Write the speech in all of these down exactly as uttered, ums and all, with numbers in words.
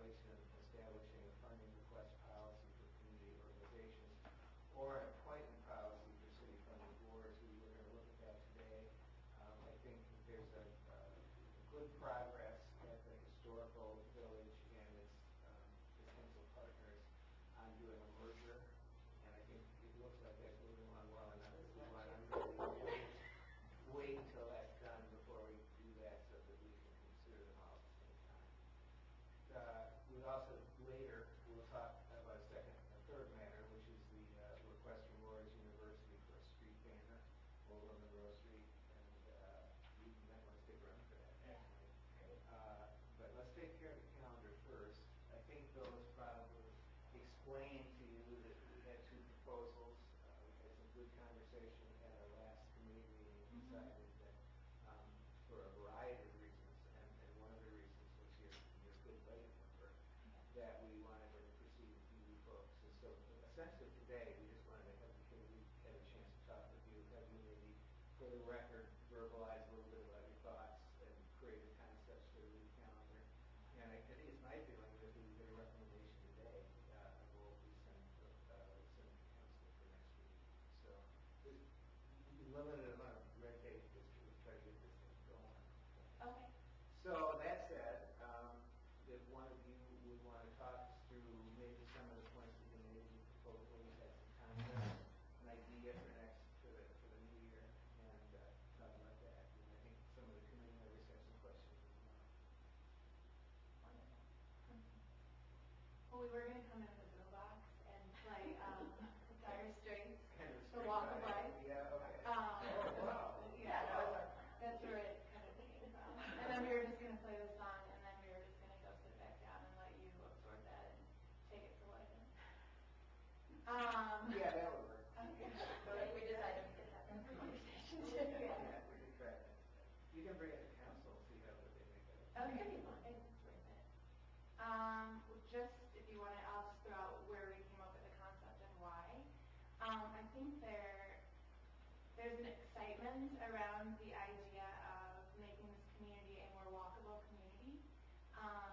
contemplation of establishing a funding request policy for community organizations or an appointment policy for city funding boards. We were going to look at that today. Um, I think that there's a, uh, good progress at the historical village and its um, potential partners on doing a merger, and I think it looks like that's moving along well enough. We want to really wait until that's done before we do that, so that we can consider them all at the same time. Uh, we also later we'll talk about a second, a third matter, which is the uh, request from Rogers University for a street banner over Monroe Street, and uh, you might want to stick around for that. Yeah. Uh, but let's take care of the calendar first. I think Bill has probably explained to you that we had two proposals. Uh, we had some good conversation at our last committee meeting and Mm-hmm. decided that um, for a variety of reasons, and, and one of the reasons was your, your good budget number, that we wanted to proceed with you folks. And so essentially today, we just wanted to have the committee have a chance to talk with you, have you maybe, for the record, verbalize a little bit about your thoughts and create a concepts for the new calendar. And I, I think it's my feeling that if we get a recommendation today, uh, we'll be sent uh, send to council for next week. So there's limited amount of red tape just to try to get this thing going. Okay. So that said, um, if one of you would want to talk us through maybe some of the points that you made in the proposal, you had some concepts, an idea for next for the for the new year, and uh, talk about that. And I think some of the committee members have some questions as well. Well, we were going to come in with a boombox and play um, Dire Straits, Kind of The Walk of Life. Yeah, okay. Um, oh, wow. Yeah, that was our plan. That's where it kind of came from. And then we were just going to play the song, and then we were just going to go sit back down and let you absorb that and take it for what it is. Um, Yeah, that would work. Okay. So if we decided we could have that conversation too. Yeah, yeah, we can try that. You can bring it to council and see how what they make of it. Okay, well, it's worth it. Um, just if you want to, I'll just throw out where we came up with the concept and why. Um, I think there, there's an excitement around the idea of making this community a more walkable community. Um,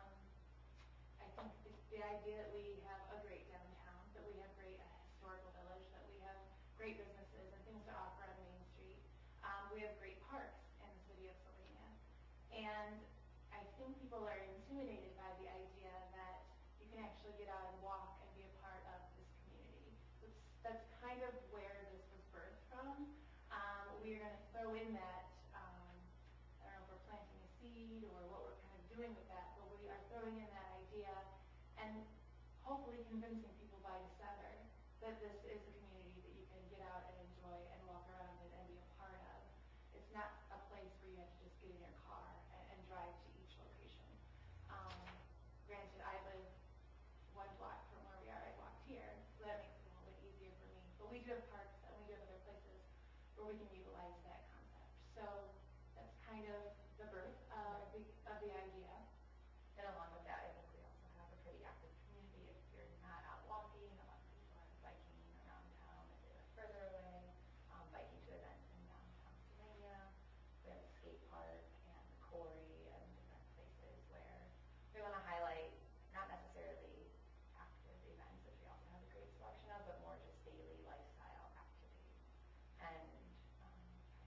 I think the, the idea that we have a great downtown, that we have great uh, historical village, that we have great businesses and things to offer on Main Street. Um, we have great parks in the city of Sylvania. And I think people are intimidated by the idea that you can actually get out and walk and be a part of this community. So it's, that's kind of where this was birthed from. Um, we are going to throw in that, um, I don't know if we're planting a seed or what we're kind of doing with that, but we are throwing in that idea and hopefully convincing people by December that this is a community that you can get out and enjoy and walk around in and be a part of. It's not a place where you have to just get in your car and, and drive to each location. Um, granted, I live one block from where we are. I walked here, so that makes it a little bit easier for me. But we do have parks and we do have other places where we can utilize that concept. So that's kind of the birth of the, of the idea. And along with that, I think we also have a pretty active community. If you're not out walking, a lot of people are biking around town if they live further away, um, biking to events in downtown Sylvania. We have a skate park and the quarry and different places where we want to highlight not necessarily active events, which we also have a great selection of, but more just daily lifestyle activities. And um,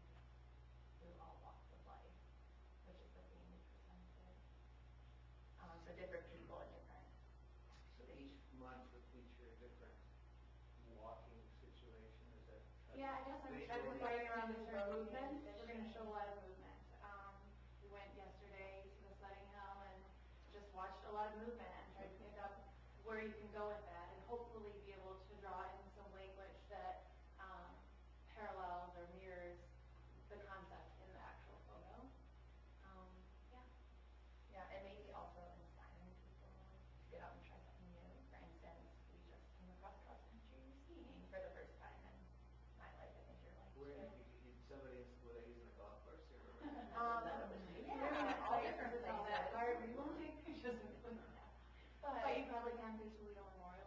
through all walks of life, which is the theme we presented. Um, so different people and different. So each month would feature a different walking situation. Is that? Yeah, I guess I'm, I'm playing around with different movements. We're going to show a lot of movement. Um, we went yesterday to the sledding hill and just watched a lot of movement and tried to pick up where you can go with that and hopefully be able to draw in some language that um, parallels or mirrors the concept in the actual photo. Um, yeah. Yeah, and maybe also inspiring people to get out and try something new. For instance, we just came across cross-country skiing for the first time in my life. I think you're like, Where did you, did somebody were they using a golf course or? Um, yeah, all different all places. that part. We won't take pictures of them. But, but you probably can do Toledo Memorial.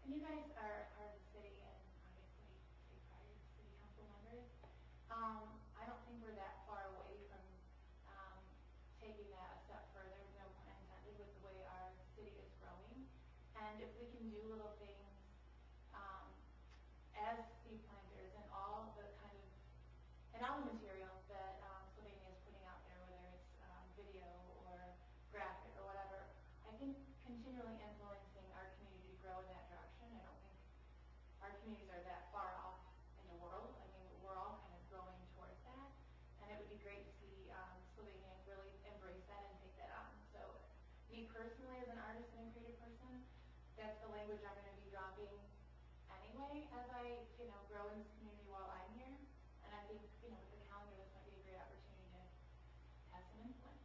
And you guys are part of the city and obviously take pride as city council members. Um, I don't think we're that far away from, um, taking that a step further, no pun intended, with the way our city is growing. And if we can do little things, um, as seed planters and all the kind of, and all the materials that, um, Sylvania is putting out there, whether it's, um, video or graphic or whatever, I think continually influencing our community to grow in that direction. I don't think our communities are that far off in the world. I mean, we're all kind of growing towards that. And it would be great to see, um, Sylvania really embrace that and take that on. So me personally, as an artist and a creative person, that's the language I'm going to be dropping anyway as I, you know, grow in this community while I'm here. And I think, you know, with the calendar, this might be a great opportunity to have some influence.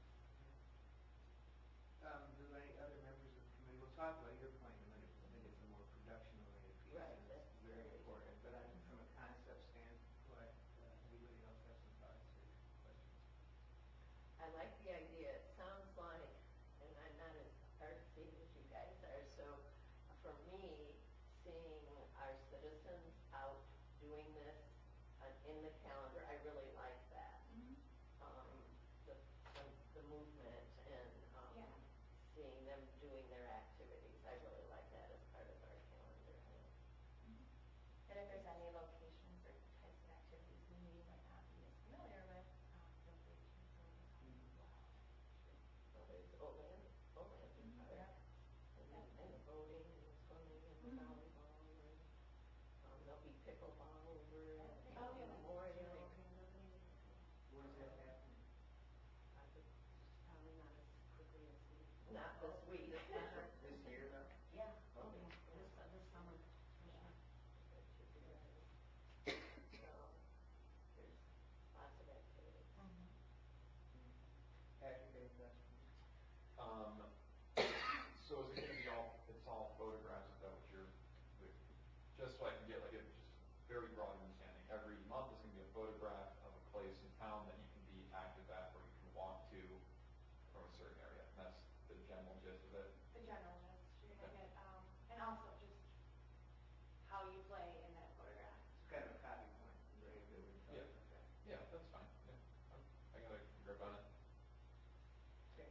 Um, do any other members of the committee, we'll talk about your point in a minute, because I think it's a more production-oriented piece. Right, and that's It's very very important, but I'm, from a concept standpoint, uh, anybody else have some thoughts or questions? I like the idea. It sounds like, and I'm not as artsy as you guys are, so for me, seeing our citizens out doing this uh, in the calendar, I really like that. Mm-hmm. Um, the, the, the movement and, um, Yeah. seeing them doing their activities, I really like that as part of our calendar. And if there's any locations or types of activities we may might not be as familiar with, um, feel free to throw those on as well. Well, there's Olan, Olanton Mhm. Park, Yeah. and, and the boating and the swimming and the Mhm. volleyball, and, um, there'll be pickleball over at Okay. Oh, the yeah. memorial. Where's that happening? I would- Probably not as quickly as we. Not this week. This year, though? Yeah. Okay. This, uh, this summer, for sure. That should be nice. So, there's lots of activities. Mhm. Patrick, any questions? Um, so is it gonna be all, it's all photographs, is that what you're, like, just so I can get like a, just very broad understanding, every month is gonna be a photograph of a place in town that you can be active at, or you can walk to from a certain area, and that's the general gist of it? The general gist, you're gonna get, um, and also just how you play in that photograph. It's kind of a copy point, right, that we're talking Yeah. about. Yeah, that's fine, yeah, I'm, I gotta grip on it. Okay.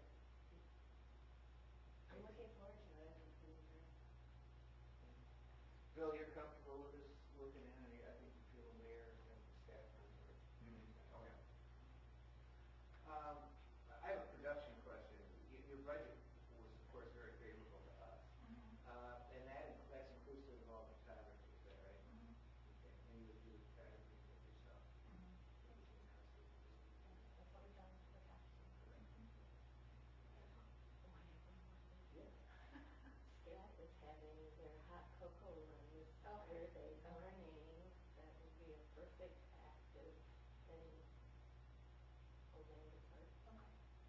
I'm looking forward to it. I think we are. Bill, you're comfortable with us looking in, and I think you feel the mayor and the staff member. Oh, yeah. Um, I have a production question. Y- Your budget was, of course, very favorable to us. Mm-hmm. Uh, and that, that's inclusive of all the photography, is that right? Mm-hmm. Okay, and you would do the photography yourself? Mm-hmm. Everything else would just be- That's what we've done with the past. Yeah. Scott is having their hot cocoa run this Okay. Saturday morning. That would be a perfect active thing. Orlando Park. Okay.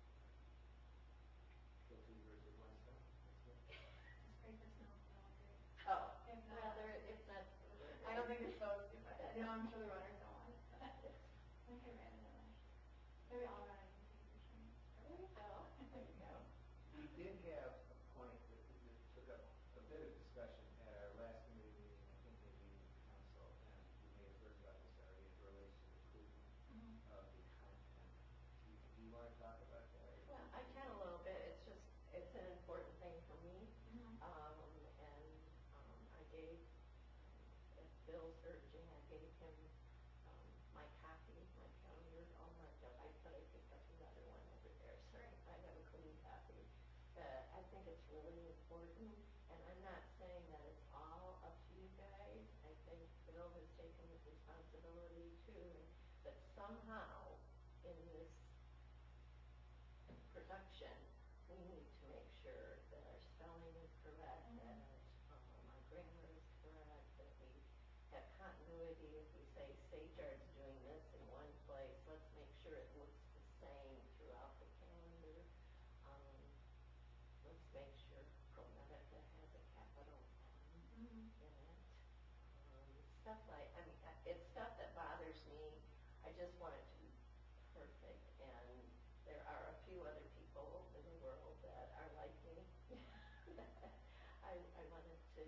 Kill two birds with one stone. That's good. Just pray for snow, that would be great. Oh, If not- well, there, it's not. I don't think it's supposed to, but no, I'm sure the runners don't want it. I think I ran in it last year. Maybe I'll run it and take a picture. There you go, there you go. We did have a point that, that took up a bit of discussion at our last committee meeting, I think maybe even the council, and you may have heard about this already, it relates to the improvement Mhm. of the content. Do you, do you want to talk about that? or- Well, I can a little bit, it's just, it's an important thing for me. Mhm. Um, and, um, I gave, um, at Bill's urging, I gave him, um, my copy, my calendar, all marked up. I, but I picked up his other one over there, so I have a clean copy. But I think it's really important, and I'm not saying that it's all up to you guys. I think Bill has taken his responsibility too, but somehow in this production, we need to make sure that our spelling is correct, Mhm. that, um, our grammar is correct, that we have continuity. If we say Sajard's doing this in one place, let's make sure it looks the same throughout the calendar. Um, let's make sure ProMedica has a capital M Mhm. in it. Um, stuff like, I mean, uh, it's stuff that bothers me. I just want it to be perfect, and there are a few other people in the world that are like me. I, I want it to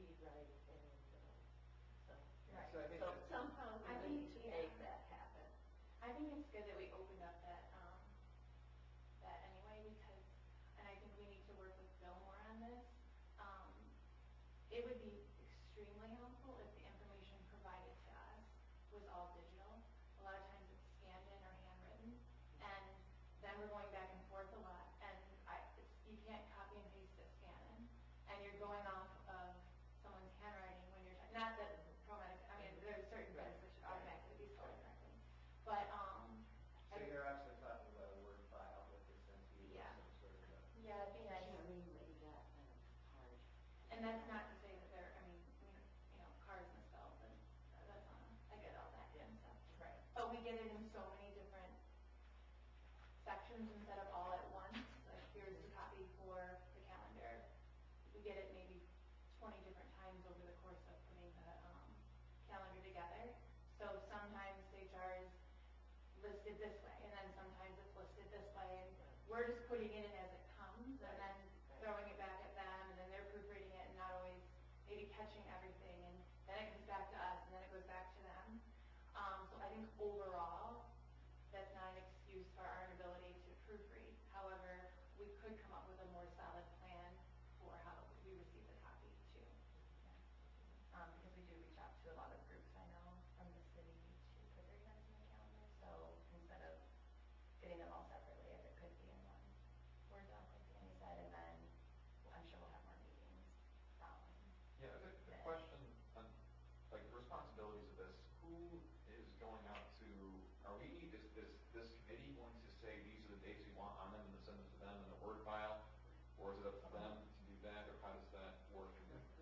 read, write, and, uh, so. Right. So I think So that- somehow I we need think, to yeah. make that happen. I think it's good that we opened up that, um, that anyway, because, and I think we need to work with Bill more on this. Um, it would be extremely helpful if the information provided to us was all digital. A lot of times it's scanned in or handwritten, and then we're going back and forth a lot, and I, it's, you can't copy and paste a scan in, and you're going off of someone's handwriting when you're, ty- not that chromatic, I mean, there's certain things that should automatically be spelled correctly, but, um, So I- you're actually talking about a Word file that gets sent to you or Yeah. some sort of a. yeah, it'd be I nice. can't read what you got, then it's hard. And that's not to say that they're, I mean, we, you know, cars misspelled, and that's on, I get all that and stuff. Right. But we get it in so many different sections instead of all at once, like here's the copy for the calendar. We get it maybe twenty different times over the course of putting the, um, calendar together. So sometimes H R is listed this way, and then sometimes it's listed this way, and we're just putting it in as it comes, and then throwing it back at them, and then they're proofreading it and not always maybe catching everything, and then it comes back to us, and then it goes back to them. Um, so I think overall, that's not an excuse for our inability to proofread. However, we could come up with a more solid plan for how we receive the copy too. Um, because we do reach out to a lot of groups I know from the city to put their events in the calendar, so instead of getting them all separately, if it could be in one Word doc, like Danny said, and then I'm sure we'll have more meetings following. Yeah, the, the Yeah. question on, like, the responsibilities of this, who is going out to, are we, is, is this committee going to say, these are the dates we want on them, and then send them to them in a Word file? Or is it up to them to do that, or how does that work? And then-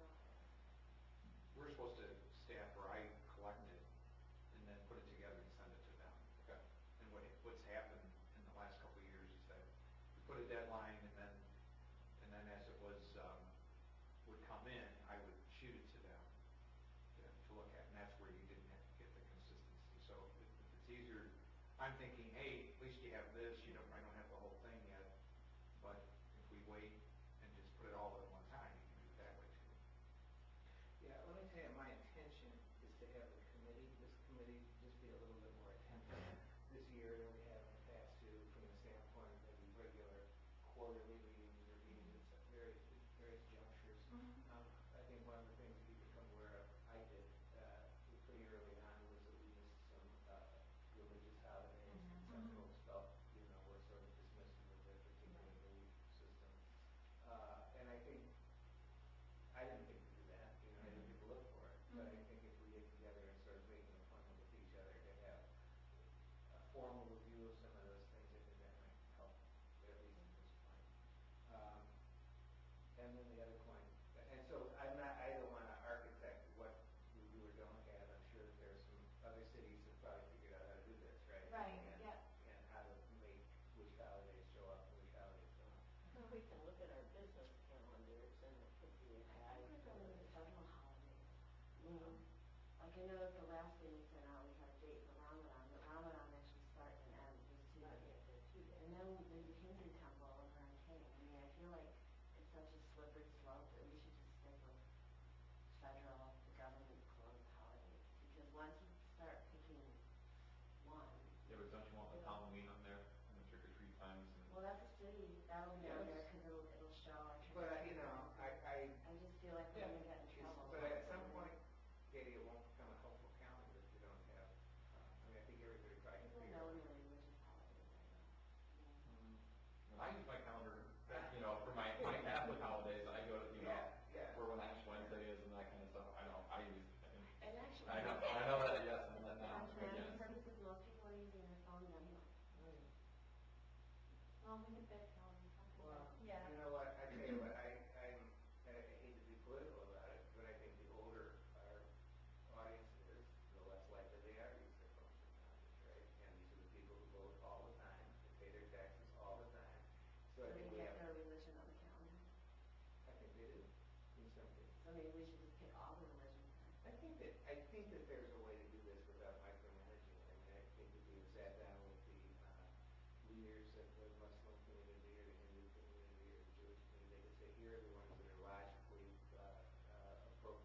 We're supposed to staff or I collect it and then put it together and send it to them. Okay. And what, what's happened in the last couple of years is that we put a deadline and then, and then as it was, um, would come in, I would shoot it to them to, to look at, and that's where you didn't have to get the consistency. So if, if it's easier, I'm thinking, hey, at least you have this, you don't, I don't have the whole thing yet. But if we wait and just put it all at one time, you can do it that way too. Yeah, let me tell you, my intention is to have the committee, this committee just be a little bit more attentive this year than we have in the past too, from the standpoint of maybe regular quarterly meetings or meetings at various, various junctures. Mhm. Um, I think one of the things that you become aware of, I did, uh, pretty early on was that we missed some, uh, religious holidays and some Mhm. folks felt, you know, were sort of dismissed a little bit, particularly in the belief system. Uh, and I think I didn't think to do that, you know, I didn't think to look for it, but I Mhm. think if we get together and start making an appointment with each other to have a formal review of some of those things, I think that might help, at least at this point. Um, and then the other point, and so I'm not, I don't wanna architect what we do or don't have, I'm sure that there are some other cities that probably figured out how to do this, right? Right, And- yeah. And how to make which holidays show up and which holidays don't. Well, we can look at our business calendars and it could be a I guide think for we're the going to federal holidays. I mean, like I know at the last thing we sent out, we had a date for Ramadan, but Ramadan actually starts and ends with two Not days. yet, the two days. And then there's a Hindu temple over on King. I mean, I feel like it's such a slippery slope that we should just stick with federal, the government closed holidays. Because once you start picking one, Yeah, but don't you want like Halloween on there, and the trick or treat times, and well, that's a city, that'll be on there Yes. because it'll, it'll show our. But, I- you know, I, I, I just feel like we're gonna get in It's- trouble. But at some point, Katie, it won't become a helpful calendar if you don't have, uh, I mean, I think everybody probably can People figure know out. your religious holidays, I know. I use my calendar, you know, for my, my Catholic holidays, I go to, you know, Yeah, yeah. for when Ash Wednesday is and that kind of stuff, I know, I use, And actually. I know, I know that, yes, I know that For now, but planning yes. purposes, most people are using their phones anyway. Well, we could pick, um, something Well, that- Yeah. you know what, I tell you what, I, I'm, I hate to be political about it, but I think the older our audience is, the less likely they are to use their phones for calendars, right? And these are the people who vote all the time, they pay their taxes all the time, so I So think they we get have, their religion on the calendar. I think they do, in some cases. So maybe we should just pick all the religions then. I think that, I think that there's a way to do this without micromanaging. I mean, I think if you sat down with the, uh, leaders of the Muslim community or the Hindu community or the Jewish community, they could say, here are the ones that are logically, uh, uh, appropriate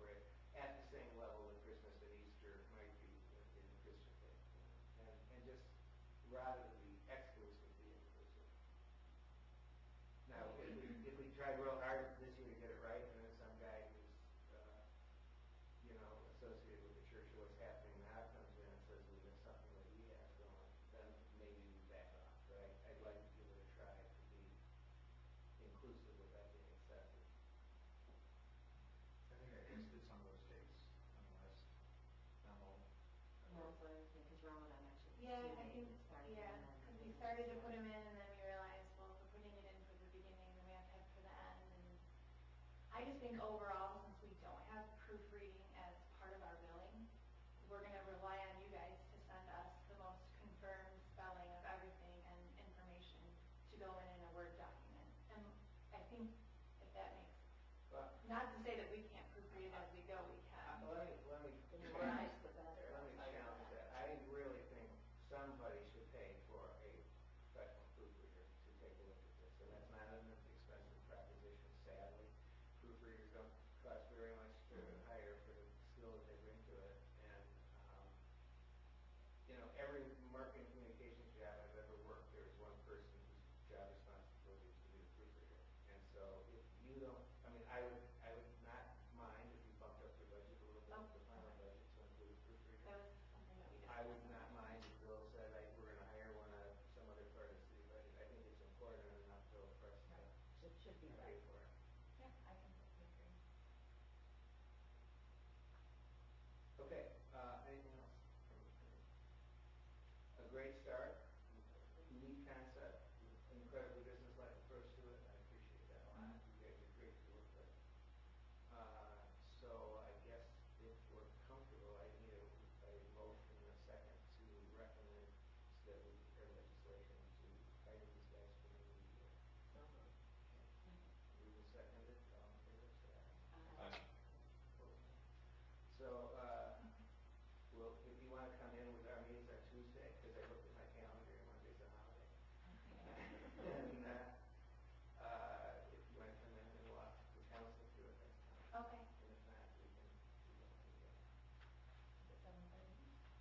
rather than be exclusively inclusive. Now, if we, if we tried real hard this year to get it right, and then some guy who's, uh, you know, associated with the church or what's happening now comes in and says we missed something that we have going, then maybe we back off, but I, I'd like to give it a try to be inclusive without being excessive. I think I listed some of those dates on the last memo. And that's what I was thinking, because Ramadan actually. Yeah, soon I think, it started, yeah, and then because we it started to just- put them in and then we realized, well, if we're putting it in for the beginning, then we have to have it for the end. And I just think overall, since we don't have proofreading as part of our billing, we're gonna rely on you guys to send us the most confirmed spelling of everything and information to go in in a Word document. And I think if that makes, But, not to say that we can't proofread it as we go, we can. uh, let me, let me. The more eyes, the better. Let me I'll tell you challenge that. I really think somebody should pay for a professional proofreader to take a look at this. And that's not an expensive proposition, sadly. Proofreaders don't cost very much to hire for the skill that they bring to it. And, um, you know, every marketing communications job I've ever worked, there is one person whose job responsibility is to be the proofreader. And so if you don't, I mean, I would, I would not mind if you bumped up your budget a little bit, Oh, the final okay. budget to include a proofreader. That was something that we discussed. I would not mind if Bill said, like, we're gonna hire one out of some other part of the city budget. I think it's important enough, Bill, for us to It should be pay right. for it. Yeah, I completely agree. Okay, uh, anything else? A great start, unique concept, incredibly business-like approach to it. I appreciate that a lot. You guys are great to work with. Uh, so I guess if we're comfortable, I need a, a motion, a second to recommend that we prepare legislation to hire these guys for the new year. So moved. We will second it, all in favor, say aye. Uh, Aye. So, uh, well, if you wanna come in with our meetings on Tuesday, cause I looked at my calendar and Monday's a holiday. And, uh, uh, if you wanna come in and walk the council through it, that's fine. Okay. And if not, we can, we don't have to go. Is it seven thirty?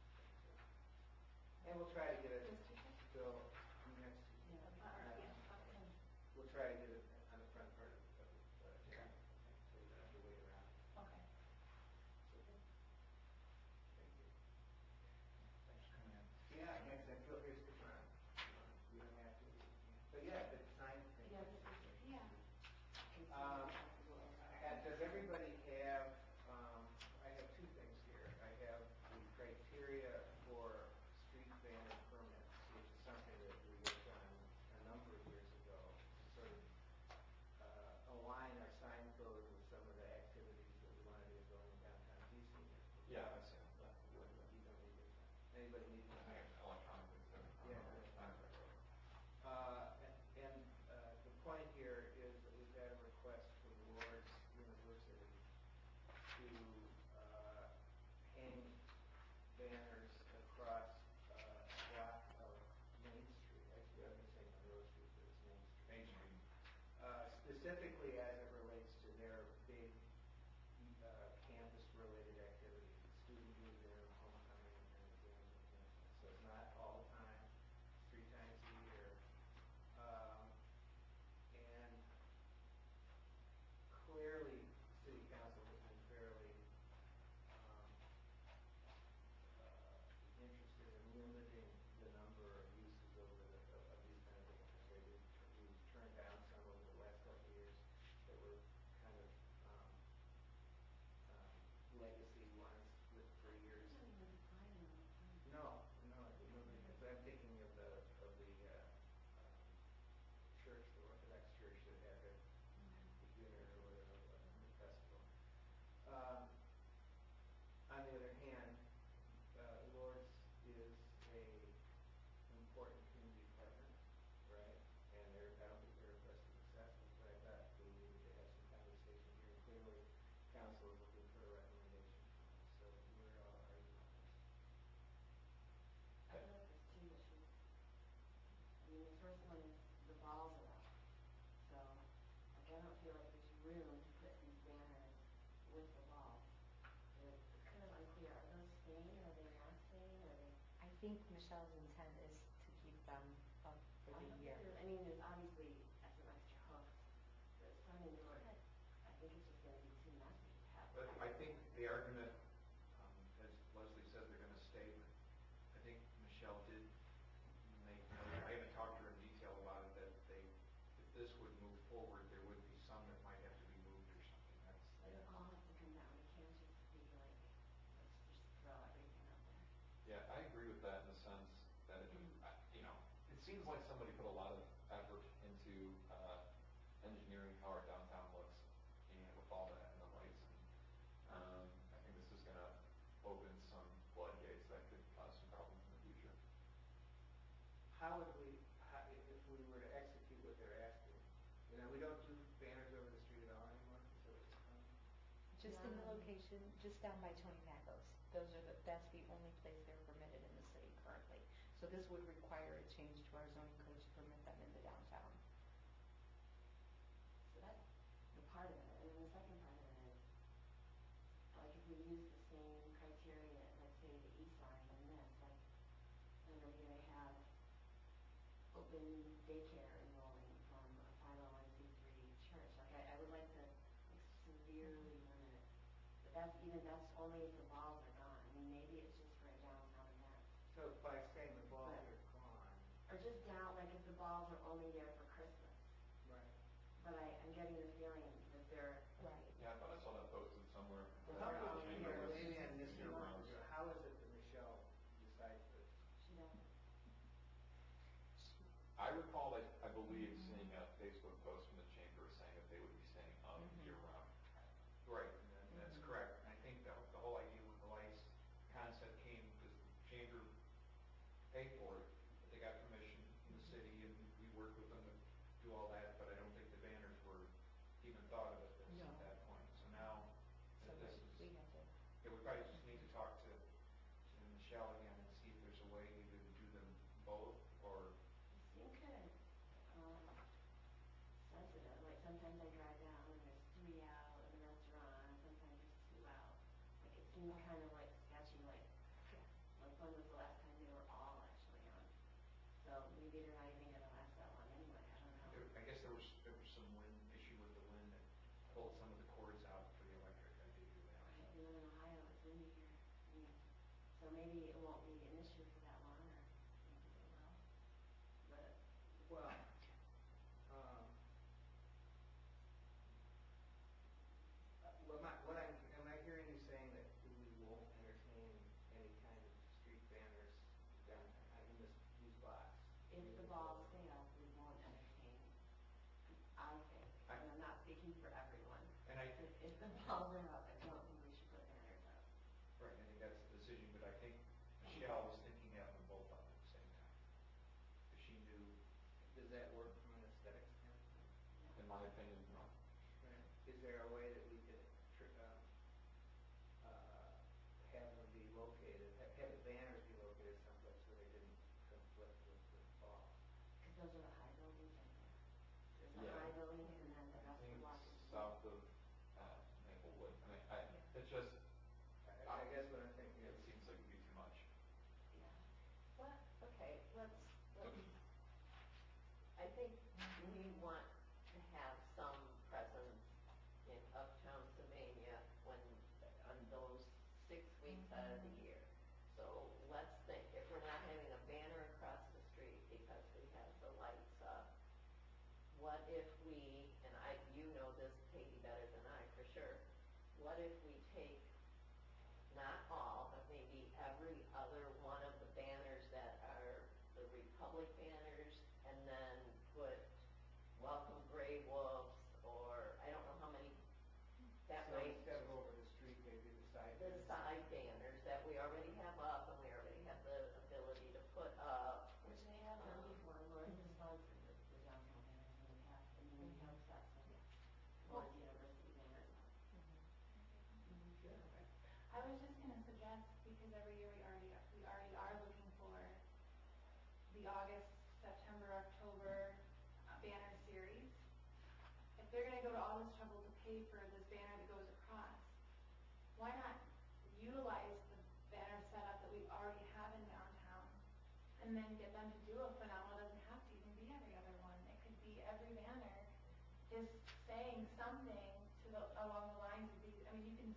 And we'll try to get it, This Tuesday? Bill, next, Yeah. Uh, or, yeah, okay. we'll try to get it on the front part of the, of the, uh, agenda, so you don't have to wait around. Okay. So, thank you. Thanks for coming in. Yeah, next time, feel free to stick around. You don't have to, if you can't. But yeah, the sign thing. Yeah, this is- Yeah. it's Um, accessible as well. Uh, Does everybody have, um, I have two things here. I have the criteria for street banner permits, which is something that we worked on a number of years ago to sort of uh, align our sign code with some of the activities that we want to get going in downtown Houston. Yeah, that's, yeah, that, You don't you don't need this. Anybody need I one? have electronically, so. Yeah. I'm ready. Uh, and- And uh, the point here is that we've had a request from Lourdes University to uh, hang banners across uh, a block of Main Street. Actually, I was gonna say Monroe Street, but it's Main Street. Main Street. Uh, Specifically as it relates to their big uh, campus-related activities, student museum, homecoming, and the games and campus. So it's not all the time, it's three times a year. Um, And clearly, city council has been fairly um, uh, interested in limiting the number of uses over the, of of these kind of banners. Right? We've tur- we've turned down some over the last couple of years that were kind of um, um, legacy ones with for years. It's not even defining all the time. No, no, nobody has. I'm thinking of the, of the uh, um, church, the Orthodox church that had their dinner or whatever it was, the festival. Um, On the other hand, uh, Lourdes is a important community partner, right? And they're, I don't think they're oppressed and successful, but I thought we needed to have some conversation here. Clearly, council is looking for a recommendation from us, so where are are you on this? I feel like there's two issues. I mean, the first one is the balls are up. So, like, I don't feel like there's room to put these banners with the balls. They're, it's kind of unclear, are those staying, are they not staying, are they? I think Michelle's intent is to keep I mean, there's obviously uh, some extra hooks, but some indoor, I think it's just gonna be too messy to have. But I think the argument, um, as Leslie said, they're gonna stay, but I think Michelle did make, note- I haven't talked to her in detail about it, that they, if this would move forward, there would be some that might have to be moved or something, that's. But it all has to come down, we can't just be like, let's just throw everything up there. Yeah, I agree with that in the sense that it, I- you know, it seems like somebody put a lot of effort into, uh, engineering how our downtown looks, and with all that and the lights, and, um, I think this is gonna open some floodgates that could cause some problems in the future. How would we, how, if if we were to execute what they're asking? You know, we don't do banners over the street at all anymore, so it's, um, Just in the location, just down by Tony Macos. Those are the, that's the only place they're permitted in the city currently. So this would require a change to our zoning code to permit them in the downtown. So that's the part of it, and then the second part of it is, like, if we use the same criteria, let's say the e-sign and this, like, and are we gonna have open daycare enrolling from a five oh one C three church? Like, I, I would like to like, severely limit it, but that's even, that's only if the balls are gone. I mean, maybe it's just for a downtown event, so by saying the balls But- are gone, or just down, like, if the balls are only there for Christmas. right? But I, I'm getting the feeling that they're, Right. Yeah, I thought I saw that posted somewhere. Well, How they're would, all you here. know, maybe I missed Year it, round. how is it that Michelle decides this? she doesn't. I recall, like, I believe seeing a Facebook post from the chamber saying that they would be staying up Mhm. year round. Right, and then that's Mhm. correct, and I think the, the whole idea with the lights concept came because the chamber paid for it, but they got permission from the city, and we worked with them to do all that, but I don't think the banners were even thought of at this, No. at that point, so now, So that this we is, have to. yeah, we probably just need to talk to, to Michelle again and see if there's a way either to do them both, or, They seem kind of, um, sensitive, like sometimes I drive down and there's three out in the restaurant, and sometimes there's two out. Like it seems kind of like sketchy, like, Yeah. like when was the last time they were all actually on? So maybe they're not even gonna last that long anyway, I don't know. there, I guess there was, there was some wind, issue with the wind that pulled some of the cords out for the electric, I did hear that. Right, we live in Ohio, it's windy here, I mean, so maybe it won't be an issue for that long, or maybe it will. But, Well, um, uh, what my, what I'm, am I hearing you saying that we won't entertain any kind of street banners downtown, uh, in this, these lots? if the balls stay up, we won't entertain, I think, I- and I'm not speaking for everyone. And I, If, if the balls are up, I don't think we should put banners up. right, I think that's the decision, but I think Michelle was thinking having them both up at the same time. If she knew, Does that work from an aesthetic standpoint? In my opinion, no. Right. Is there a way that we could, tr- um, uh, have them be located, ha- have the banners be located someplace so they didn't conflict with the ball? Because those are the high buildings right there. There's the Yeah. high building and then the I rest of think the block is. south of, uh, Maplewood, I mean, I, it's just, I, I guess what I'm thinking it is, seems like it'd be too much. Yeah. What, okay, let's, let's, I think we want to have some presence in uptown Sylvania when, on those six weeks out of the year. So let's think, if we're not having a banner across the street because we have the lights up, what if we, and I, you know this, Katie, better than I for sure, what if we take not all, but maybe every other one of the banners that are the Republic banners, and then put Welcome Gray Wolves, or I don't know how many, that so way, instead of over the street, maybe the side. the banners. side banners that we already have up, and we already have the ability to put up. Which they have done before, Lori has sponsored the, the downtown banners in the past, and then we have set some Lawrence University banners up. Sure. I was just gonna suggest, because every year we already, we already are looking for the August, September, October uh, banner series. If they're gonna go to all this trouble to pay for this banner that goes across, why not utilize the banner setup that we already have in downtown? And then get them to do a phenomenal, it doesn't have to even be every other one.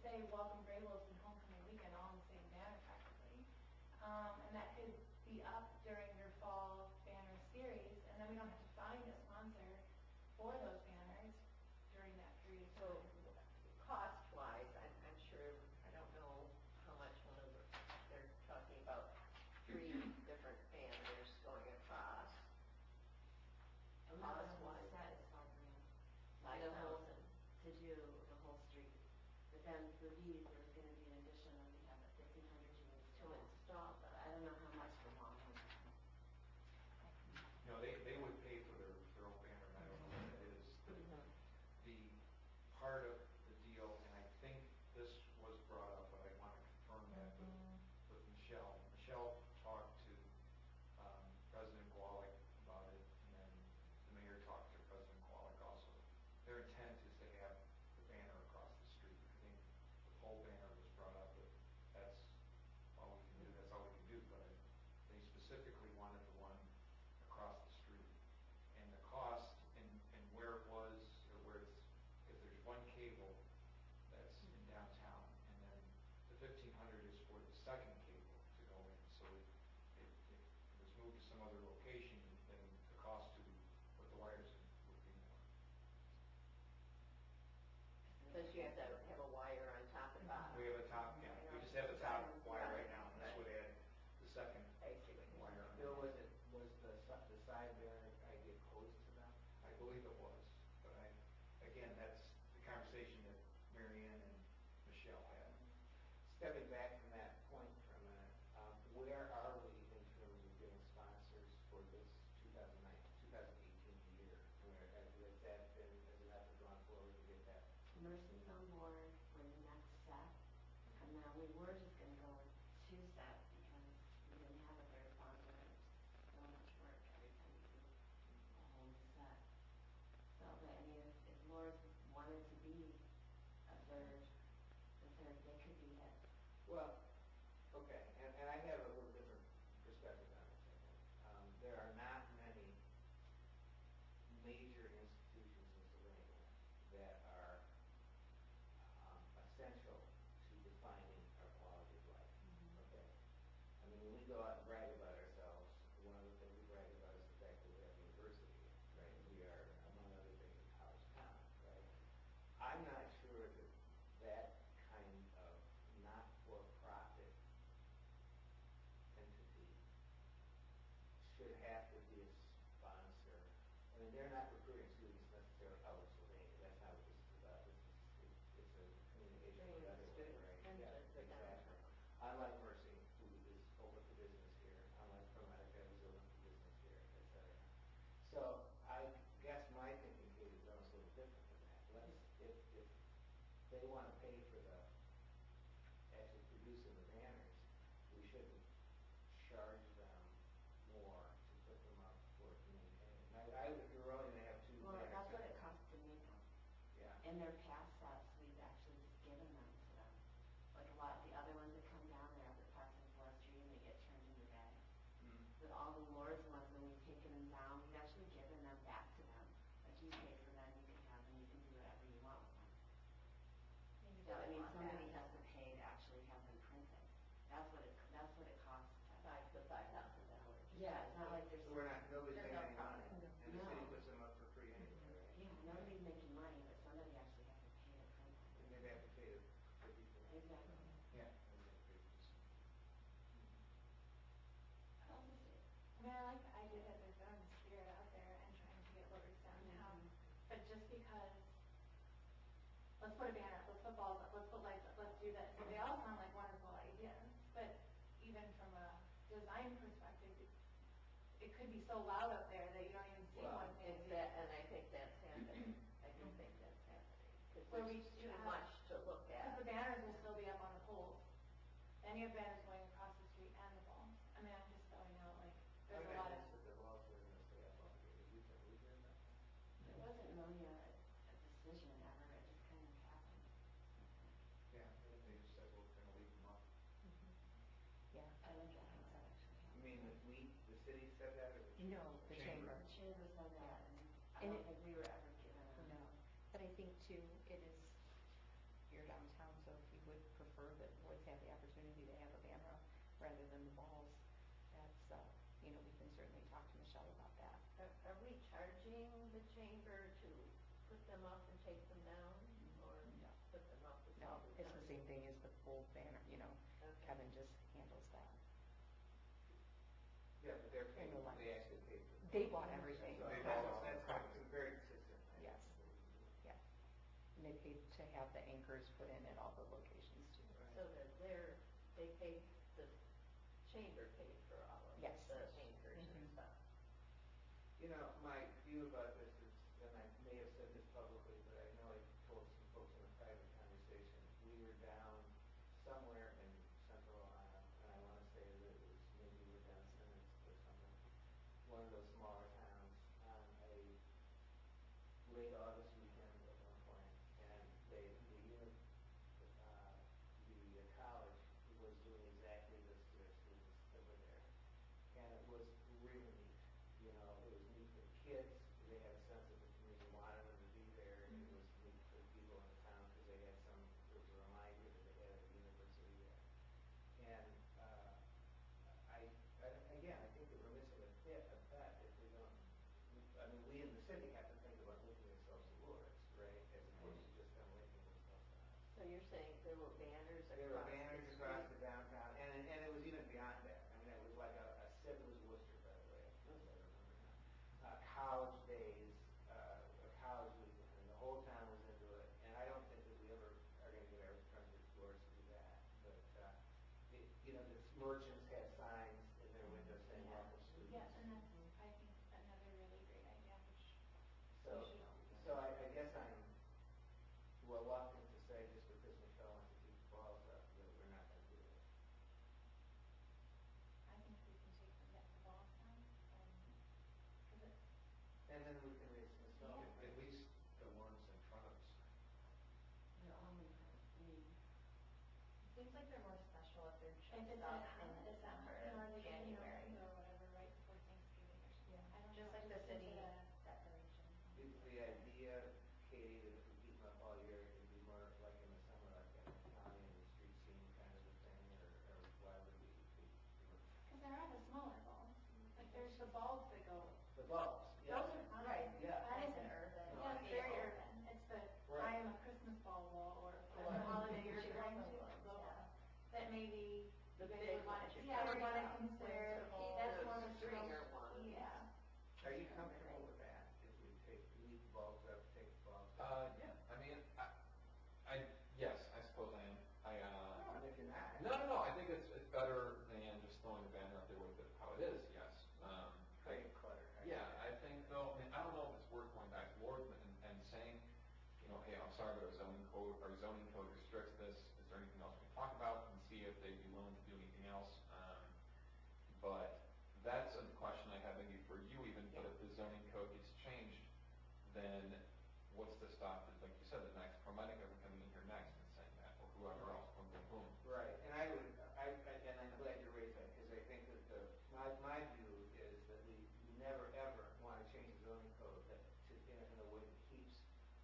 say Welcome Greybull's and Homecoming Weekend all in the same banner practically. Um, and that could be up during your fall banner series, and then we don't have to find a sponsor for those banners during that period of So, time. cost-wise, I'm, I'm sure, I don't know how much one of the, they're talking about three different banners going across. And that was Cost-wise, set is five grand. five The whole- thousand. To do the whole street. But then for these, there was gonna be an addition, and we have a fifteen hundred to To install. install But that. I don't know how much the long one is. You know, they, they would pay for their, their own banner, and I don't know what that is. The, the part of the deal, and I think this was brought up, but I want to confirm that with, with Michelle. Michelle talked to, um, President Gwalik about it, and then the mayor talked to President Gwalik also. Their intent is to have the banner across the street. I think the pole banner was brought up, but that's all we can do, that's all we can do, but I- they specifically wanted the one across the street. And the cost and, and where it was, or where it's, because there's one cable that's in downtown, and then the fifteen hundred is for the second cable to go in. So if, if if it was moved to some other location, then the cost to put the wires in would be more. Because you have to have a wire on top and bottom. We have a top, yeah, we just have the top wire right now, and this would add the second I see what you're wire. saying. Bill, was it, was the, si- the side banner idea posed to them? I believe it was, but I, again, that's the conversation that Mary Ann and Michelle had. Stepping back from that point for a minute, um, where are we in terms of getting sponsors for this two thousand nineteen, two thousand eighteen year? Where, has, has that been, has an effort gone forward to get that? Mercy's on board for the next set. And now we were just gonna go with two sets because we didn't have a third sponsor. and It's so much work every time you do a whole new set. So, but I mean, if, if Laura's wanted to be a third, the third, they could be it. Well, okay, and, and I have a little different perspective on this, I think. Um, there are not many major institutions in Sylvania that are, um, essential to defining our quality of life, okay? I mean, when we go out and brag about ourselves, one of the things we brag about is the fact that we have a university here, right? We are, among other things, a college town, right? I'm not sure that that kind of not-for-profit entity should have to be a sponsor. I mean, they're not recruiting students necessarily out of Sylvania, that's not what this is about. This is, it- it's a communication Bringing with the everyone, students right? into Yeah, the exactly. downtown. Unlike Mercy, who is open for business here, unlike ProMedica, who's open for business here, et cetera. So I guess my thinking, Kate, is almost a little different than that. Let's, if, if they wanna pay for the, actually producing the banners, we shouldn't charge them more to put them up or to maintain them. I, I, if you're only gonna have two Well, banners. that's what up it there. costs to make them. Yeah. In their past sets, we've actually just given them to them. Like a lot of the other ones that come down there at Parks and Forestry and they get turned into bags. Mm. With all the Lord's ones, when we've taken them down, we've actually given them back to them. Like you pay for them, you can have them, you can do whatever you want with them. Maybe So, I they mean, want somebody that. has to pay to actually have them printed. That's what it, that's what it costs. to- Five to five thousand dollars. Yeah, it's not like there's. So we're not, nobody's There's making no any money, profit. and the city No. puts them up for free anyway, right? Yeah, nobody's making money, but somebody actually has to pay to print them. And they have to pay to, to be for that. Exactly. Yeah. Okay. What else is it? I mean, I like the idea that they're throwing the spirit out there and trying to get voters downtown, but just because, let's put a banner up, let's put balls up, let's put lights up, let's do this, they all sound like wonderful ideas, but even from a design perspective, it, it could be so loud up there that you don't even see Well, one thing. Is that, and I think that's happening. I do think that's happening. Because Where we there's do too have- much to look Because at. the banners will still be up on the poles, and you have banners going across the street and the balls. I mean, I'm just throwing out, like, there's a lot of. That the walls were gonna stay up all year. Did we, did we hear about that? It wasn't really a, a decision ever, it just kind of happened. Yeah, they just said, we're gonna leave them up. Yeah. I like that how that actually You happened. mean that we, the city said that, or the? No, the chamber. The chamber said that, and I And don't it- think we were ever given a. No, but I think too, it is, you're downtown, so if you prefer that boys have the opportunity to have a banner rather than the balls, that's, uh, you know, we can certainly talk to Michelle about that. Are, are we charging the chamber to put them up and take them down, or No. put them up as No, all the it's the time? same thing as the full banner, you know, Okay. Kevin just handles that. Yeah, but they're paid, And the they lights. actually paid for it. They bought everything. So They that's, bought all that's, the that's it's very consistent. I Yes. think. Yeah. And they paid to have the anchors put in at all the locations too. So that they're, they paid, the chamber paid for all of Yes. the anchors and Mhm. stuff. You know, my view about this is, and I may have said this publicly, but I know I told some folks in a private conversation, we were down somewhere in central Ohio, and I want to say that it was maybe we were down in Simmons or something, one of those smaller towns, on a late August weekend at one point, and they, the unit, uh, the college was doing exactly this to their students that were there. And it was really neat, you know, it was neat for the kids, they had a sense that the community wanted them to be there. It was neat for the people in the town, because they had some, it was a reminder that they had a university there. And, uh, I, I, again, I think that we're missing a bit of that if we don't, I mean, we in the city have to think about linking ourselves to Lourdes, right, as opposed to just them linking themselves to us. So you're saying there were banners across the There were banners across street? the downtown, and, and it was even beyond that. I mean, it was like a, a city, it was Worcester, by the way, as I remember now. Uh, college days, uh, a college weekend, and the whole town was into it. And I don't think that we ever are gonna get our friends at Flores to do that. But, uh, it, you know, the merchants had signs in their windows saying, Yeah. welcome students. Yes, and that's, I think, another really great idea, which So, we should all do. so I, I guess I'm reluctant to say just because Michelle wants to keep the balls up, that we're not gonna do it. I think we can take them at the balls down, and, cause it's, And then we can raise some snow. Yeah. At least the ones in front of us. They're all in, I mean, It seems like they're more special if they're if just it's up in in December, December, or like, you know, January. or whatever, right before Thanksgiving or something. Yeah, I don't just know, like the just into city the- decorations. The, the idea, Katie, that if we keep them up all year, it could be more like in the summer, like in the county and the street scene kind of a thing, or, or why would we? Cause there are the smaller bulbs, like there's the bulbs that go, The bulbs, yeah. those are fine. Right. Yeah. That It's is an urban Yeah, it's very feel. urban, it's the, Right. I am a Christmas ball wall, or whatever Or- holiday you're She going loves to, those, blah, blah. yeah. That maybe The you guys big would wanna, ones, you're yeah, would talking wanna about. consider, Principal, that's the more of a stringer stroke- ones. Yeah. Are you comfortable with that, if we take, leave the bulbs up, take the bulbs down? Uh, yeah, I mean, I, I, yes, I suppose I am. I, uh. No, and if you're not. No, no, no, I think it's, it's better than just throwing the banner up there with it how it is, yes. Um, I, Create clutter. I yeah, get I that. think though, I mean, I don't know if it's worth going back to Lord and, and saying, you know, hey, I'm sorry, but our zoning code, our zoning code restricts this, is there anything else we can talk about, and see if they'd be willing to do anything else, um, but that's a question I have maybe for you even, but if the zoning code gets changed, then what's to stop, the- like you said, the next paramedic ever coming in here next and saying that, or whoever else, boom, boom, boom. Right, and I would, I, I- and I'm glad you raised that, because I think that the, my, my view is that we never, ever want to change the zoning code that, to, in a, in a way that keeps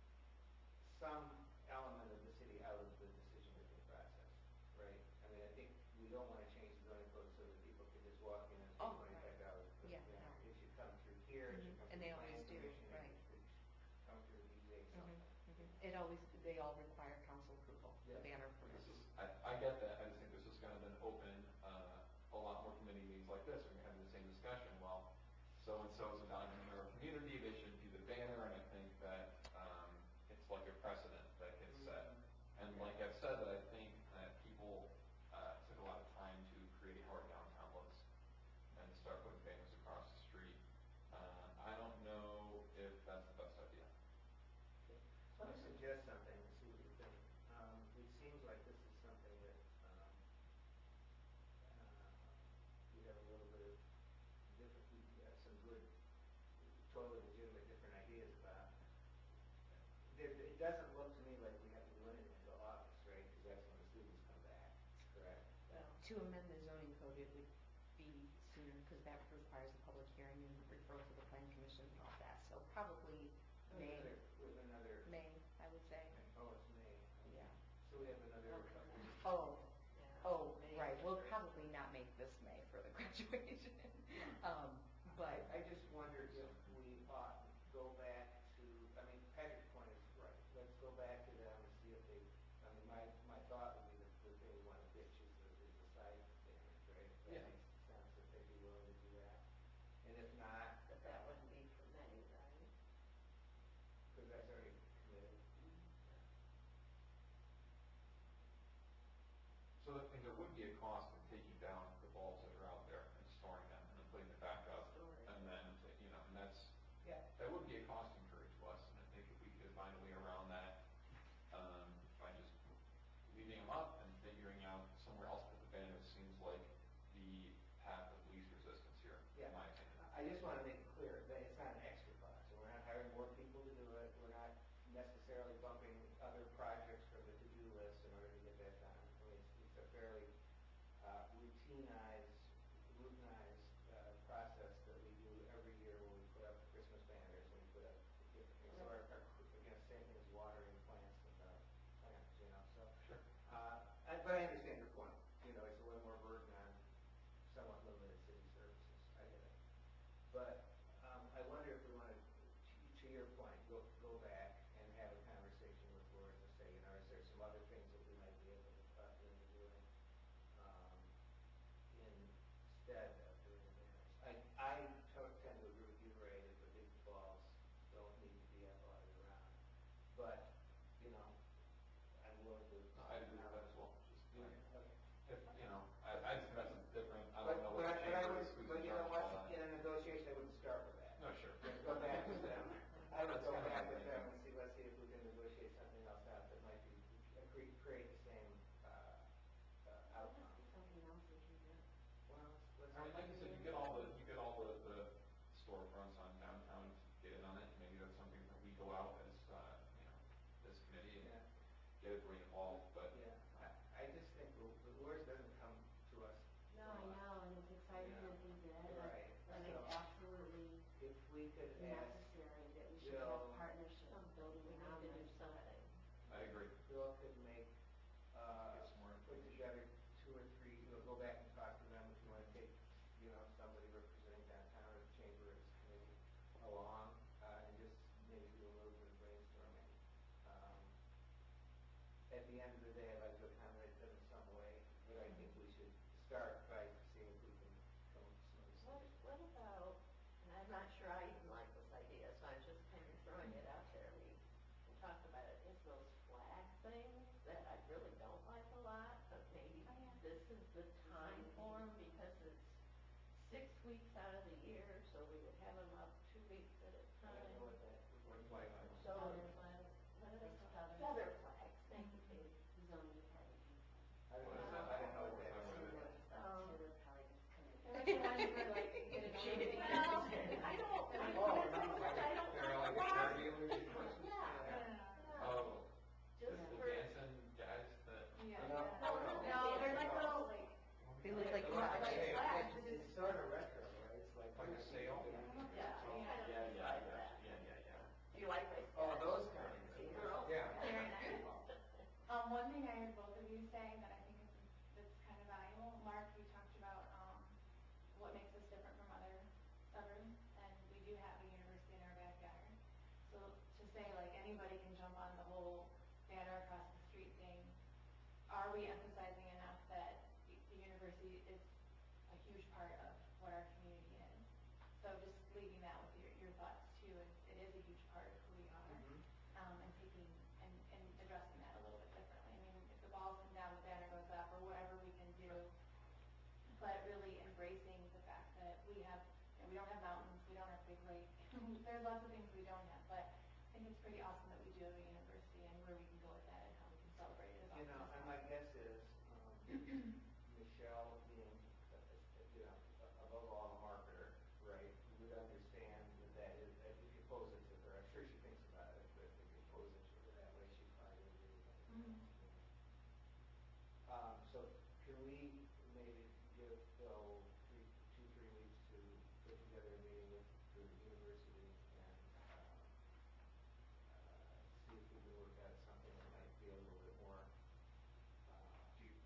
some element of the city out of the decision-making process, right? I mean, I think we don't want to change the zoning code so that people can just walk in and pay Oh, twenty-five dollars. Yeah, You know, no. it should come through here, it should Mhm, come and through they the planning always do, commission, right. it should come through the D J Mhm, something. mhm. It always, they all require council approval, the Yeah. banner This permits. is, I, I get that, I just think this is gonna then open, uh, a lot more committee meetings like this, we're having the same discussion, well, so-and-so's a dominant in our community, they should do the banner, and I think that, um, it's like a precedent that gets set. And like I've said, that I think that people, uh, took a lot of time to create how our downtown looks, and to start putting banners across the street. Uh, I don't know if that's the best idea. Let me suggest something and see what you think. Um, it seems like this is something that, um, uh, we have a little bit of different, we have some good, totally legitimate different ideas about. There, it doesn't look to me like we have to do anything until August, right? Because that's when the students come back, correct? Well, To amend the zoning code, it would be sooner, because that requires a public hearing and referral to the planning commission and all that, so probably With May, another, with another, May, I would say, oh, it's May. yeah. So we have another Okay. couple weeks Oh, Yeah, oh, May right, is we'll the first probably not make this May for the graduation. Um, I, but, I just wondered if we ought to go back to, I mean, Patrick's point is right. Let's go back to them and see if they, I mean, my, my thought would be that the thing we want to ditch is the, is the side banners, right? If Yeah. that makes sense, if they'd be willing to do that. And if not, But that wouldn't be for May, right? because that's already committed. So I think there would be a cost of taking down the bulbs that are out there and storing them and then putting them back up. Storage. And then, you know, and that's, Yeah. that would be a cost incurred to us, and I think if we could find a way around that, um, by just leaving them up and figuring out somewhere else to put the banners seems like the path of least resistance here, Yeah. in my opinion. I just want to make it clear that it's not an extra cost. So we're not hiring more people to do it. We're not necessarily bumping other projects from the to-do list in order to get that done. I mean, it's, it's a fairly uh, routinized, routinized uh, process that we do every year when we put up Christmas banners, when we put up different things. So our, our, again, same thing as watering plants and uh, plants, you know, so. Sure. Uh, I- But I understand your point. You know, it's a little more burden on somewhat limited city services. I get it. But um, I wonder if we want to, to your point, go, go back and have a conversation with Lord and say, you know, is there some other things that we might be able to talk into doing um, instead of doing the banners? I, I to- tend to agree with you, Ray, that the big balls don't need to be up all year round. But, you know, I'm willing to. I'd agree with that as well. Just, Yeah, uh, okay. If, you know, I, I just think that's different, I But, don't know but what I, the but I chamber would, is, who's but in you know charge of what, all that. in a negotiation, I wouldn't start with that. No, sure. Let's go back to them. I would That's go kind of back my with them thinking. and see, let's see if we can negotiate something else out that might be, uh, create, create the same, uh, uh, That outcome. must be something else we can do. Well, let's. I mean, like you said, you get all the, you get all the, the storefronts on downtown, get in on it, maybe that's something that we go out as, uh, you know, this committee and Yeah, get everybody involved, but. yeah, I, I just think the, the Lord's doesn't come to us. No, for I luck. know, and it's exciting Yeah. that they did. and- Right, And so- it's absolutely If we could ask necessary that we should Bill- have partnership building We around need to do this. something. I agree. Bill could make, uh, Get some more put information. together two or three, you know, go back and talk to them if you want to take, you know, somebody representing downtown or the chamber or this committee along, uh, and just maybe do a little bit of brainstorming. Um, At the end of the day, I'd like to accommodate them in some way, but I think we should start by seeing if we can come up with some of these What, things. what about, and I'm not sure I even like this idea, so I'm just kind of throwing it out there, we can talk about it, is those flag things that I really don't like a lot, but maybe Oh, yeah. this is the time for 'em because it's six weeks out of the year, so we would have them up two weeks at a I don't know time. what that, What flag what is? So, Feather what flags. are they Like called? feathers. Feather flags, thank you, Katie. The zoning department can flag. I don't What is know, that? I didn't know what that What Didn't is was. notice that, Um, so they're probably just coming. They're like the ones where like you get it She over didn't with. know. I don't, I Oh, don't, no, like, I don't They're like like why. car dealers or something? Yeah. Yeah. Yeah. Oh, the, Just the for, dancing guys that. Yeah. No, yeah. no, no. No, they're like little like, They look like It looks flags. like a- flags. It's it's sort of retro, right? It's like. Like a sail? yeah, I Oh, kind of yeah, yeah, like yeah, that. yeah, yeah, yeah. Do you like my Oh, sketch? those kinds. See, girls? Yeah. very nice. Um, one thing I heard both of you say that I think is, that's kind of valuable, Mark, you talked about, um, what makes us different from other suburbs, and we do have a university in our backyard. So to say like anybody can jump on the whole banner across the street thing, are we emphasizing enough that the the university is a huge part of what our community is? So just leaving that with your, your thoughts too, it, it is a huge part of who we are, Mhm. um, and taking, and, and addressing that a little bit differently. I mean, if the balls come down, the banner goes up, or whatever we can do, but really embracing the fact that we have, you know, we don't have mountains, we don't have big lake, there's lots of things we don't have, but I think it's pretty awesome that we do have a university and where we can go with that and how we can celebrate it as You often know, as and my possible. guess is, um, Michelle being, uh, uh, you know, a- above all a marketer, right, would understand that that is, that if you pose it to her, I'm sure she thinks about it, but if you pose it to her that way, she probably would agree with it. Mhm. Um, so can we maybe give Bill three, two, three weeks to put together a meeting with the university and, um, uh, see if we can work out something that might be a little bit more, uh, Do you,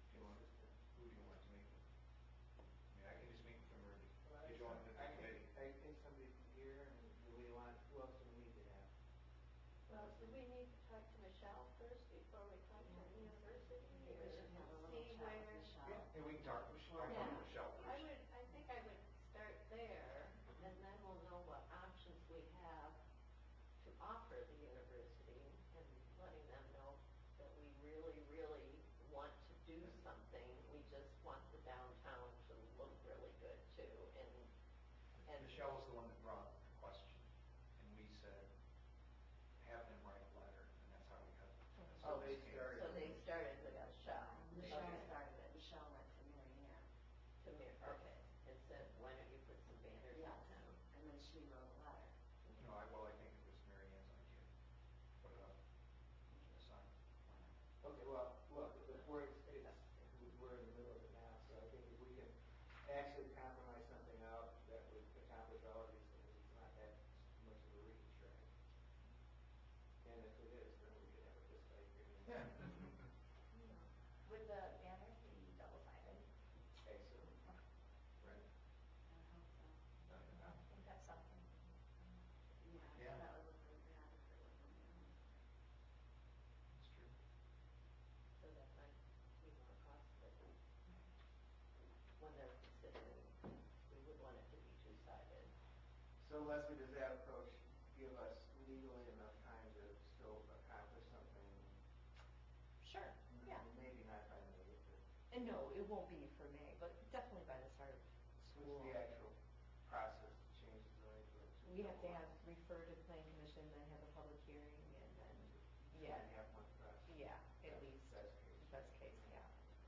Michelle first before we come to the university? I think we or- should have a little See chat with where- Michelle. Yeah, and we can talk, to Mich- I'll Yeah. talk to Michelle I first. would, I think I would start there, and then we'll know what options we have to offer the university, and letting them know that we really, really want to do something. We just want the downtown to look really good too, and, and. Michelle was the one that brought up the question, and we said, have them write a letter, and that's how we got. that's how Oh, they this came. started. So they started with Michelle. Michelle Okay. started it, Michelle went to Mary Ann. To Mir, okay, and said, why don't you put some banners in Yes, town? and then she wrote a letter. No, I, well, I think it was Mary Ann's idea. Put it up. A sign. Okay, well, look, the we're, it's, we're in the middle of it now, so I think if we can actually compromise something out that would accomplish all of these things, it's not that much of a reach, right? And if it is, then we could have a fist fight here. Yeah. Would the banners be double-sided? Okay, so, Right. I hope so. Done and done. I think that's something. Yeah, Yeah. that would look really bad if it wasn't balanced. That's true. So that might be more costly. When they're considering, we would want it to be two-sided. so Leslie, does that approach give us legally enough time to still accomplish something? Sure, yeah. Maybe not by May, but And no, it won't be for May, but definitely by the start of what's school. the actual process to change the zoning for it? We have to have, refer to the planning commission, then have a public hearing, and then, Two yeah, and a half month process? yeah, at That's least, Best case. best case, yeah.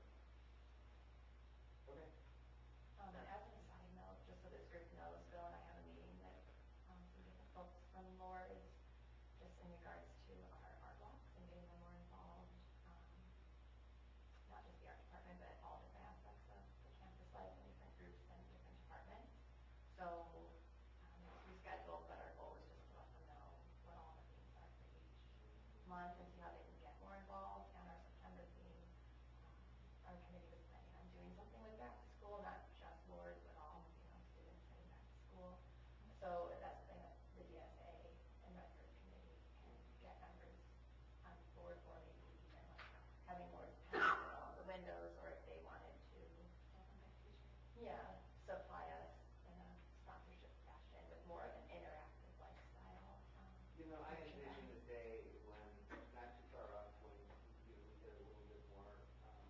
Okay. Um, and as an aside note, just so this group knows, Bill and I have a meeting with, um, some different folks from Lourdes, just in regards to our art blocks and getting them more involved. Um, not just the art department, but all different aspects of the campus life and different groups and different departments. So, um, it's rescheduled, but our goal is just to let them know what all the themes are for each month and see how they can get more involved. And our September theme, um, our committee was planning on doing something with back to school, not just Lourdes, but all, you know, students heading back to school. So that's something that the D S A and Redford committee can get members on board for, maybe even like having Lourdes pens along the windows, or if they wanted to, yeah, supply us in a sponsorship fashion with more of an interactive lifestyle. Um, You know, I promotion envision guide. a day when, not too far off, when, you know, we did a little bit more, um,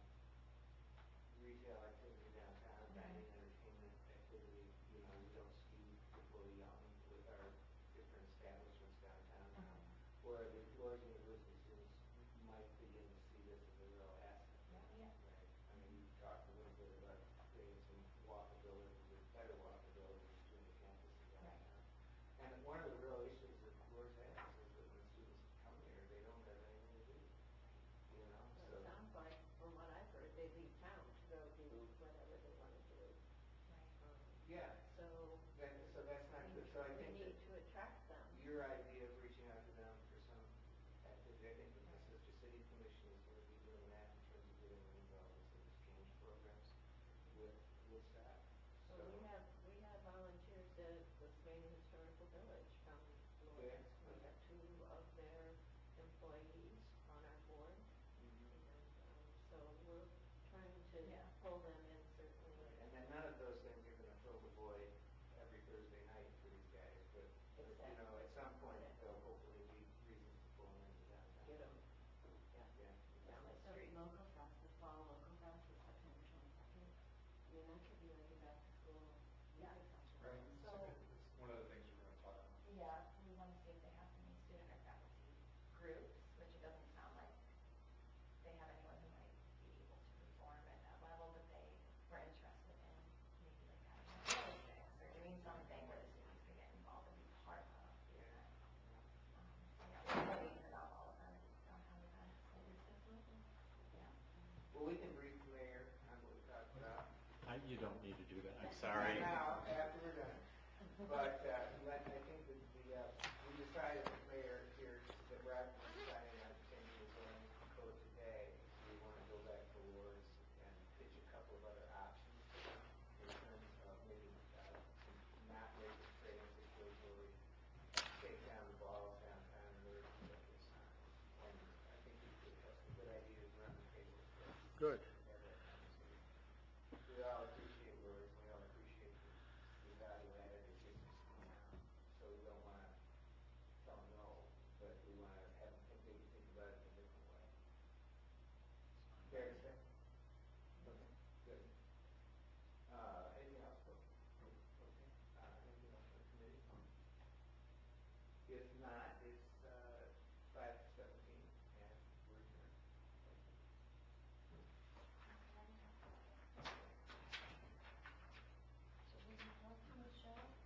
retail activity downtown, dining, entertainment activity, you know, we don't skew particularly young with our different establishments downtown now, where the Lourdes University students might begin to see this as a real asset. Yeah, yeah. Right, I mean, you talked a little bit about creating some walkability, or better walkability between the campus and downtown. And one of the real issues that Lourdes has is that when students come here, they don't have anything to do, you know, So so. it sounds like, from what I've heard, they leave town to go do whatever they want to do. Right. Um, Yeah, So that, so that's not we good, so I we think need that to attract them. your idea of reaching out to them for some activity, I think that the Sister City Commission is gonna be doing that in terms of getting them involved in some exchange programs with Woodstock, so. So we have, we have volunteers at the Swaney Historical Village from Lourdes. Yeah, We okay. have two of their employees on our board, Mhm. and, um, so we're trying to Yeah. pull them in certainly. And then none of those things are gonna fill the void every Thursday night for these guys, but, but, you know, at some point, there'll hopefully be reasons to pull them into downtown. Get them, yeah, Yeah. down the So street. local fest, the fall local fest is September twenty-second. I mean, that could be like a back to school Yeah. music festival. Right. So- So it's one of the things we're gonna talk about. Yeah, we want to see if they have any student or faculty groups, which it doesn't sound like they have anyone who might be able to perform at that level, but they were interested in maybe like having a village dance or doing something where the students could get involved and be part of the event. Um, so yeah, we're waiting for all of our downtown events. Yeah. Well, we can brief the mayor on what we talked about. I, you don't need to do that, I'm sorry. Now, after we're done. But,